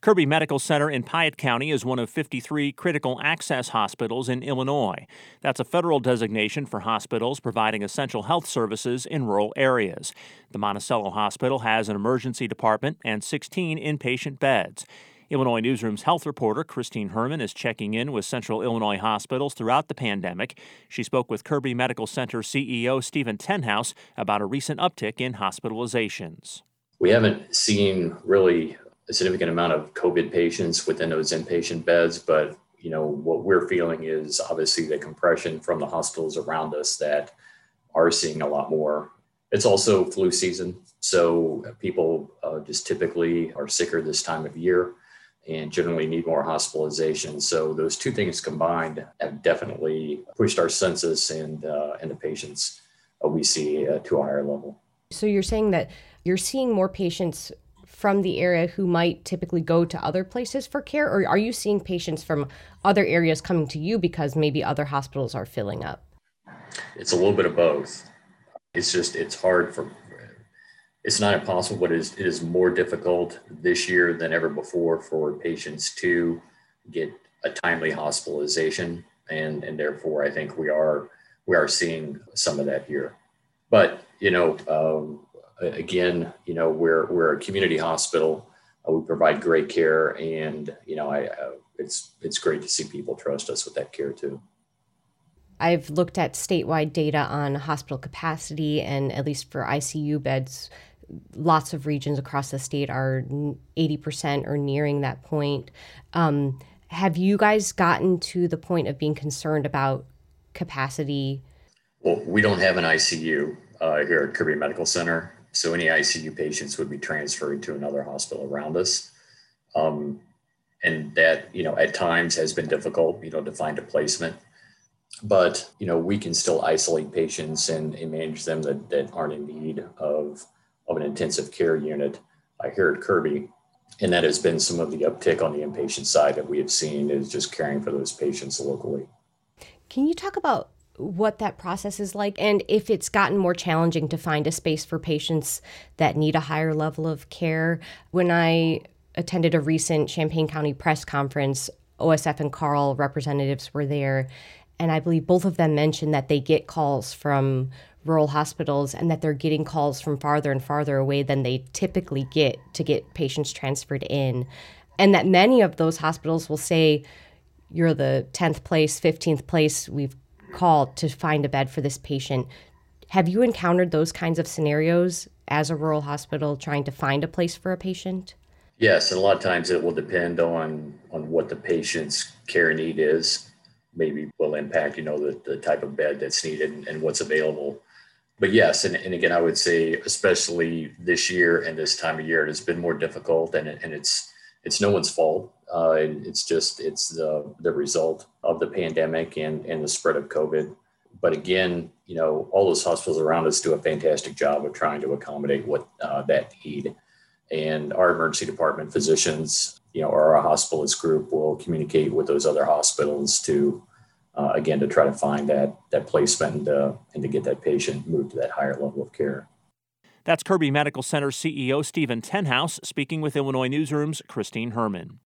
Kirby Medical Center in Piatt County is one of 53 critical access hospitals in Illinois. That's a federal designation for hospitals providing essential health services in rural areas. The Monticello Hospital has an emergency department and 16 inpatient beds. Illinois Newsroom's health reporter Christine Herman is checking in with Central Illinois hospitals throughout the pandemic. She spoke with Kirby Medical Center CEO Stephen Tenhouse about a recent uptick in hospitalizations. We haven't seen really a significant amount of COVID patients within those inpatient beds, but what we're feeling is obviously the compression from the hospitals around us that are seeing a lot more. It's also flu season, so people just typically are sicker this time of year and generally need more hospitalization. So those two things combined have definitely pushed our census and the patients we see to a higher level. So you're saying that you're seeing more patients from the area who might typically go to other places for care, or are you seeing patients from other areas coming to you because maybe other hospitals are filling up? It's a little bit of both. It's hard it's not impossible, but it is more difficult this year than ever before for patients to get a timely hospitalization. And therefore, I think we are seeing some of that here. But, again, we're a community hospital. We provide great care, and, it's great to see people trust us with that care too. I've looked at statewide data on hospital capacity, and at least for ICU beds, lots of regions across the state are 80% or nearing that point. Have you guys gotten to the point of being concerned about capacity? Well, we don't have an ICU here at Kirby Medical Center, so any ICU patients would be transferred to another hospital around us. And that, at times has been difficult, to find a placement. But, we can still isolate patients and manage them that aren't in need of an intensive care unit here at Kirby. And that has been some of the uptick on the inpatient side that we have seen, is just caring for those patients locally. Can you talk about what that process is like, and if it's gotten more challenging to find a space for patients that need a higher level of care? When I attended a recent Champaign County press conference, OSF and Carle representatives were there, and I believe both of them mentioned that they get calls from rural hospitals and that they're getting calls from farther and farther away than they typically get to get patients transferred in. And that many of those hospitals will say, you're the 10th place, 15th place we've called to find a bed for this patient. Have you encountered those kinds of scenarios as a rural hospital trying to find a place for a patient? Yes, and a lot of times it will depend on what the patient's care need is. Maybe will impact, the type of bed that's needed and what's available. But yes, and again, I would say, especially this year and this time of year, it has been more difficult, and it's no one's fault. It's the result of the pandemic and the spread of COVID. But again, all those hospitals around us do a fantastic job of trying to accommodate what that need. And our emergency department physicians, or our hospitalist group will communicate with those other hospitals to, again, to try to find that placement and to get that patient moved to that higher level of care. That's Kirby Medical Center CEO Stephen Tenhouse speaking with Illinois Newsroom's Christine Herman.